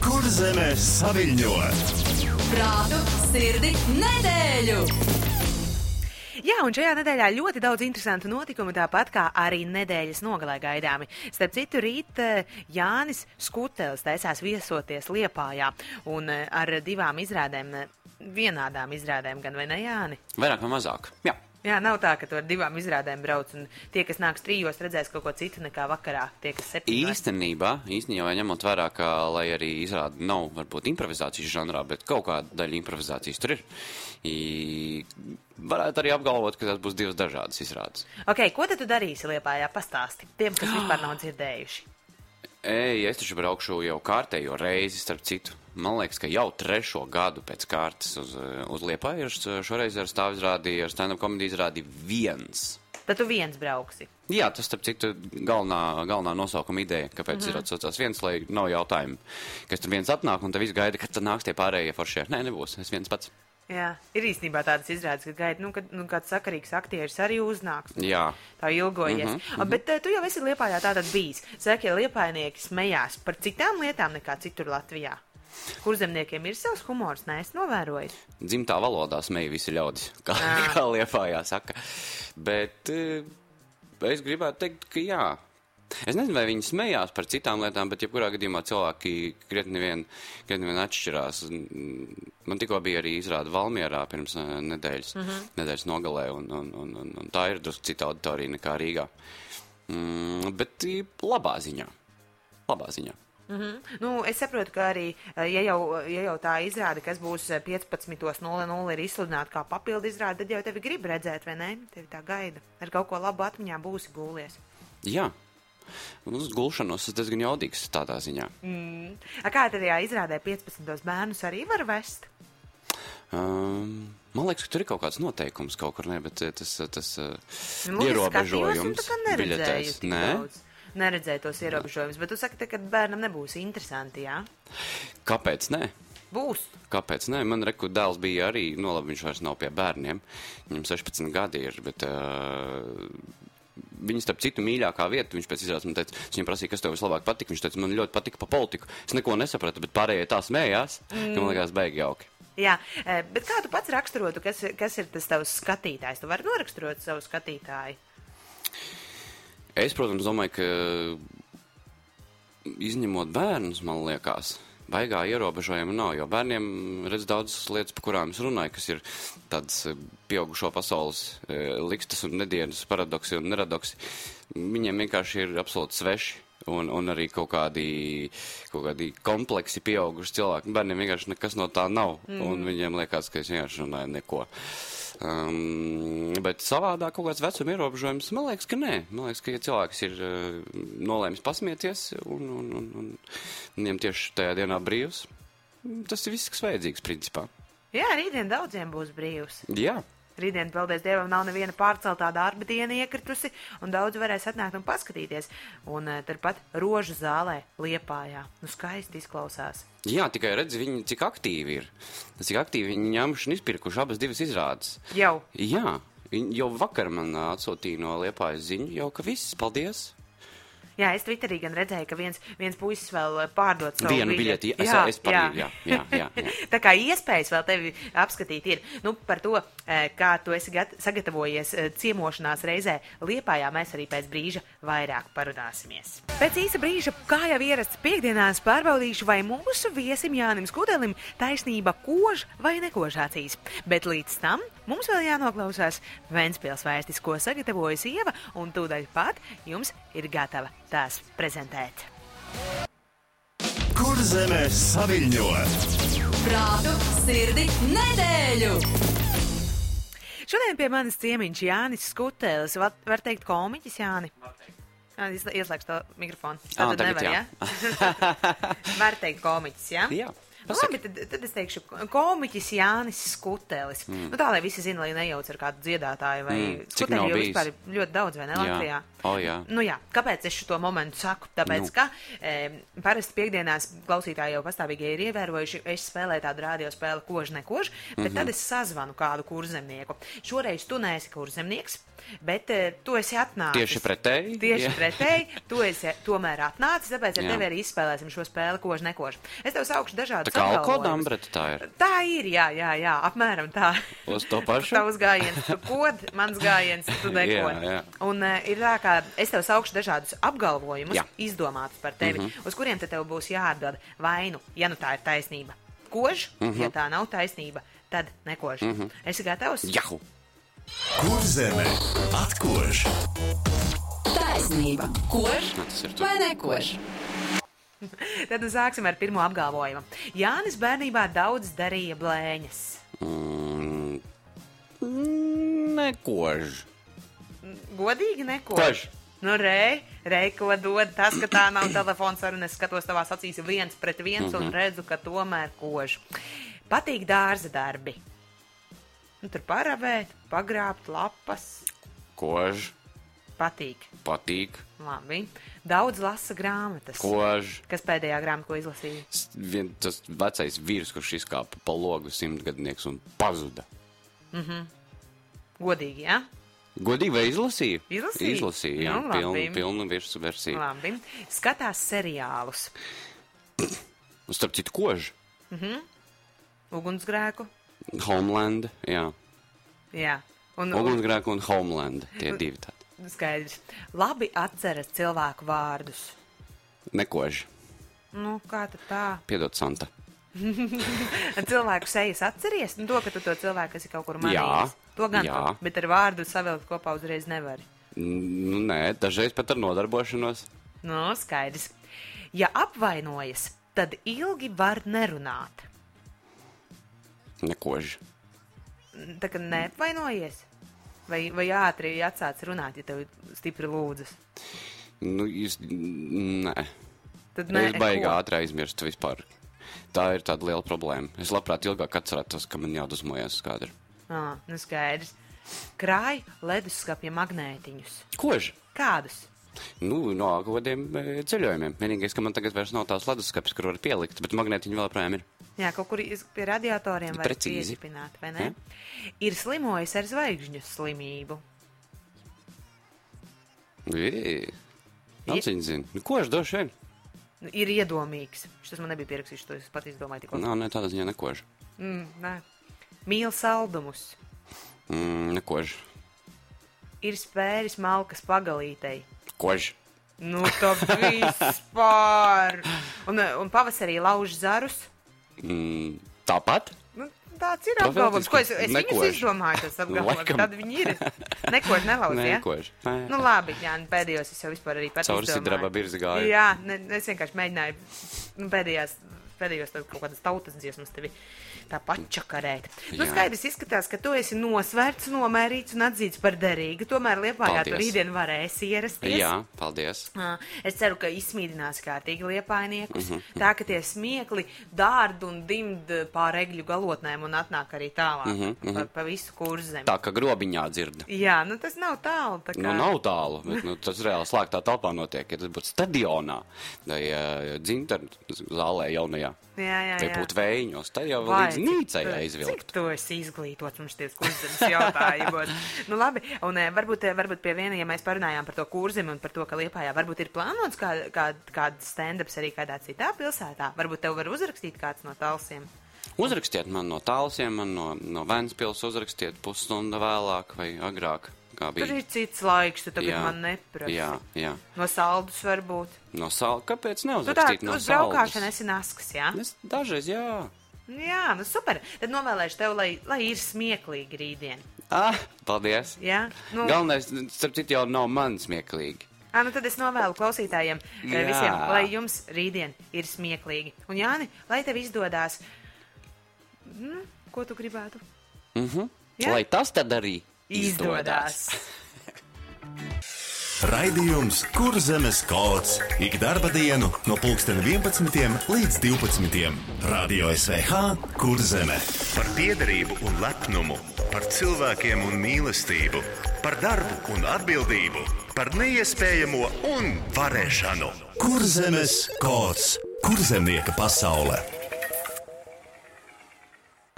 Kurzeme saviļņo. Prātu, sirdi, nedēļu! Jā, un šajā nedēļā ļoti daudz interesantu notikumu, tāpat kā arī nedēļas nogalē gaidāmi. Starp citu, rīt Jānis Skutelis taisās viesoties Liepājā un ar divām izrādēm, vienādām izrādēm, gan vai ne, Jāni? Vairāk vai mazāk, jā. Jā, nav tā, ka tu ar divām izrādēm brauc, un tie, kas nāks 3, redzēs kaut ko citu nekā vakarā, tie, kas 7. Īstenībā ņemot vērā, ka, lai arī izrāda nav varbūt improvizācijas žanrā, bet kaut kāda daļa improvizācijas tur ir, varētu arī apgalvot, ka tas būs 2 dažādas izrādes. Ok, ko tad tu darīsi Liepājā? Pastāsti tiem, kas vispār nav dzirdējuši. Es taču braukšu jau kārtējo reizi, starp citu. Man liekas, ka jau 3. gadu pēc kārtas uz Liepāju šoreiz ar stāvizrādi, ar stand-up komediju izrādi viens. Tad tu viens brauksi. Jā, tas, starp citu, galvenā nosaukuma ideja, kāpēc ir atsaucās viens, lai nav jautājumu, kas tur viens atnāk, un te viss gaida, kad tad nāks tie pārējie foršie. Nē, nebūs, es viens pats. Jā, ir īstenībā tādas izrādes, ka gaida, kāds sakarīgs aktieris arī uznāks. Jā. Tā ilgojies. Bet tu jau esi Liepājā tātad bijis. Saki, ja liepājnieki smējās par citām lietām nekā citur Latvijā. Kurzemniekiem ir savs humors, ne? Es novēroju. Dzimtā valodā smeja visi ļaudis, kā Liepājā saka. Bet es gribētu teikt, ka jā. Es nezinu, vai viņi smējās par citām lietām, bet jebkurā gadījumā cilvēki krietni vien atšķirās. Man tikko bija arī izrāda Valmierā pirms nedēļas nogalē, un tā ir drusku cita auditorija nekā Rīgā. Bet labā ziņā. Es saprotu, ka arī, ja jau tā izrāde, kas būs 15:00 ir izsludināta kā papildu izrāde, tad jau tevi grib redzēt, vai ne? Tevi tā gaida. Ar kaut ko labu atmiņā būsi gūlies. Jā. Uz gulšanos tas diezgan jaudīgs tādā ziņā. Kā tajā izrādē 15 bērnus arī var vest? Man liekas, ka tur ir kaut kāds noteikums kaut kur, ne, bet tas Ierobežojums. ierobežojums biļetēs. Nē? Neredzēju tos ierobežojumus, bet tu saki, ka bērnam nebūs interesanti, jā? Kāpēc nē? Būs. Kāpēc nē? Man reku dēls bija arī, labi, viņš vairs nav pie bērniem. Viņam 16 gadi ir, bet viņa starp citu mīļākā vieta, viņš pēc izrādes man teica, es viņam prasīju, kas tev vislabāk patika, viņš teica, man ļoti patika pa politiku. Es neko nesapratu, bet pārējie tā smējās, ka man liekas baigi jauki. Jā, bet kā tu pats raksturotu, kas ir tas tavs skatītājs? Tu vari noraksturot savu skatītāju? Es, protams, domāju, ka izņemot bērnus, man liekas, baigā ierobežojuma nav, jo bērniem redz daudzas lietas, par kurām es runāju, kas ir tādas pieaugušo pasaules likstas un nedienas paradoksi un neradoksi. Viņiem vienkārši ir absolūti sveši un arī kaut kādi kompleksi pieauguši cilvēki. Bērniem vienkārši nekas no tā nav, un viņiem liekas, ka es vienkārši runāju neko. Bet savādā kaut kāds vecuma ierobežojums, man liekas, ka nē. Man liekas, ka ja cilvēks ir nolēmis pasmieties un viņam tieši tajā dienā brīvs, tas ir viss, kas vajadzīgs, principā. Jā, rītdien daudziem būs brīvs. Jā. Rītdien, paldies Dievam, nav neviena pārceltā darba diena iekritusi, un daudz varēs atnākt un paskatīties. Un turpat Rožu zālē Liepājā. Skaisti izklausās. Jā, tikai redzi, viņi cik aktīvi ir. Cik aktīvi viņi ņēmuši un izpirkuši abas 2 izrādes. Jau? Jā, viņi jau vakar man atsūtīja no Liepājas ziņu, jau ka viss, paldies. Jā, es Twitterī gan redzēju, ka viens puisis vēl pārdod savu vienu biļeti. Jā. Tā kā iespējas vēl tevi apskatīt ir. Par to, kā tu esi sagatavojies ciemošanās reizē Liepājā, mēs arī pēc brīža vairāk parunāsimies. Pēc īsa brīža, kā jau ierasts piekdienās, pārbaudīšu, vai mūsu viesim Jānim Skutelim taisnība kož vai nekož acīs. Bet līdz tam mums vēl jānoklausās Ventspils vēstis, ko sagatavojas Ieva, un tūdaļ pat jums ir gatava tās prezentēt. Kurzeme saviļņo. Prātu, sirdi, nedēļu! Šodien pie manis ciemiņš Jānis Skutelis. Var teikt komiķis, Jāni? Ieslēgšu to mikrofonu. Tad nevar, jā? Var teikt komiķis, jā? Jā. Labi, tad es teikšu komiķis Jānis Skutelis. Tā, lai visi zina, lai nejauc ar kādu dziedātāju vai Skuteļu, jo vispār ir ļoti daudz, vai ne, Latvijā? Jā. Kāpēc es šo momentu saku? Tāpēc, ka parasti piekdienās klausītāji jau pastāvīgi ir ievērojuši, es spēlēju tādu radiospēli kož nekož, bet tad es sazvanu kādu kurzemnieku. Šoreiz tu neesi kurzemnieks, bet tu esi atnācis. Tieši pretēji? Tieši pretēji, tu esi tomēr atnācis, tāpēc ar tevi arī izspēlēsim šo spēli koži nekoži. Es tev saukšu dažādus Tā kā apgalvojumus. alkodambreta tā ir? Tā ir, jā, apmēram tā. Uz to pašu? Tavs gājiens, tu kod, mans gājiens, tu nekod. Jā. Un ir tā, ka es tev saukšu dažādus apgalvojumus, izdomātus par tevi, uz kuriem te tev būs jāatbild vainu, ja nu tā ir taisnība. Kož, ja tā nav taisnība, tad nekož. Esi gatavs? Jahu! Kurzeme atkož. Taisnība. Kož Tas ir tu. vai nekož? Tad sāksim ar pirmo apgalvojumu. Jānis bērnībā daudz darīja blēņas. Nekož. Godīgi nekož. Kož. Nu, ko dod tas, ka tā nav telefons saruna. Es skatos tavās acīs 1-1 un redzu, ka tomēr kož. Patīk dārza darbi. Nu, tur paravēt, pagrābt lapas. Kož. Patīk. Patīk. Labi. Daudz lasa grāmatas. Kož. Kas pēdējā grāmata, ko izlasīja? Tas vecais vīrs, kurš izkāpa pa logu 100-gadnieks un pazuda. Godīgi, jā? Godīgi vai izlasīju? Izlasīji? Izlasīju, jā. Nu, labi. Pilnu virsmu versiju. Labi. Skatās seriālus. Starp citu, kož. Ugunsgrēku. Homeland, jā. Jā. Un Ugunsgrēku un Homeland. Tie divi tādi. skaidrs. Labi atceras cilvēku vārdus. Nekož. Nu, kā tad tā? Piedod, Santa. Cilvēku sejas atceries? Nu, to, ka tu to cilvēku esi kaut kur manījis. Jā. To gan, Jā. bet ar vārdu savilkt kopā uzreiz nevari. Nu, nē, dažreiz pat ar nodarbošanos. Nu, skaidrs. Ja apvainojas, tad ilgi var nerunāt. Nekož. Tā kā neapvainojies? Vai ātri atsāc runāt, ja tev stipri lūdzas? Nu, nē. Tad Es baigi ko? ātri aizmirstu vispār. Tā ir tāda liela problēma. Es labprāt ilgāk atcerētos, ka man jādusmojas uz kādru. Nu skaidrs. Krāj leduskapja magnētiņus. Kož? Kādus? Nu, no godiem ceļojumiem. Vienīgais, ka man tagad vairs nav tās leduskapis, kur var pielikt, bet magnētiņi vēl projām ir. Jā, kaut kur pie radiatoriem var Precīzi. piespināt, vai ne? Ir slimojis ar zvaigžņu slimību. Nāciņ zina. Nu, kož došu vien? Ir iedomīgs. Šis man nebija pierakstīts, to es pat izdomāju tikko. Nē, tādā ziņā nekož. Nē. Mīl saldumus. Nekož. Ir spēris malkas pagalītei. Kož. Nu, tā vispār. Un pavasarī lauž zarus. Tāpat? Nu, tāds ir apgalvojums. Ko es viņus Nekož. izdomāju, tas apgalvojums. Laikam. Tad viņi ir. Nekož nelauz, ja? Nekož. Nē. Nu, labi, jā, pēdējos es jau vispār arī pats Caur izdomāju. sidraba birzi gāju. Jā, es vienkārši mēģināju pēdējos tad kaut kādas tautas dziesmas tevi tā pačakarēt. Nu, Jā. skaidrs izskatās, ka tu esi nosvērts, nomērīts un atzīts par derīgu. Tomēr Liepājā tu Paldies. rītdien varēsi ierasties. Jā, paldies. Es ceru, ka izsmīdinās kārtīgi liepājniekus. Tā, ka tie smiekli dārd un dimd pār egļu galotnēm un atnāk arī tālāk pa visu kurzemi. Tā, ka grobiņā dzird. Jā, nu tas nav tālu. Tā kā... Nu, nav tālu, bet tas reāli slēgtā telpā notiek. Ja tas būtu stadionā, vai dzintaru zālē jaunajā, Jā. vai būtu vējiņos, tad jau Vai, līdz nīcai cik aizvilkt. tu esi izglītots mums ties kurzemes jautājumos? Nu labi, un varbūt pie viena, ja mēs parunājām par to kurzemi un par to, ka Liepājā varbūt ir plānots kāds stand-ups arī kādā citā pilsētā. Varbūt tev var uzrakstīt kāds no talsiem. Uzrakstiet man no Talsiem, man no Ventspils uzrakstiet pusstunda vēlāk vai agrāk, kā Tur bija. ir cits laiks, tu tagad Jā, man neprasi. Jā. No saldus varbūt. No Kāpēc Tu tā, neuzrakstīt no uz Saldus? braukāšanu esi naskas, jā? Dažreiz, jā. Jā, nu super. Tad novēlēšu tev, lai ir smieklīgi rītdien. Paldies. Jā? Nu, Galvenais, starp citu, jau nav man smieklīgi. nu tad es novēlu klausītājiem Jā. visiem, lai jums rītdien ir smieklīgi. Un Jāni, lai tev izdodās, ko tu gribētu? Jā? Lai tas tad arī Izdodās. Raidījums Kurzemes kods. Ik darba dienu no 11 līdz 12. Radio SVH Kurzeme. Par piederību un lepnumu, par cilvēkiem un mīlestību, par darbu un atbildību, par neiespējamo un varēšanu. Kurzemes kods. Kurzemnieka pasaule.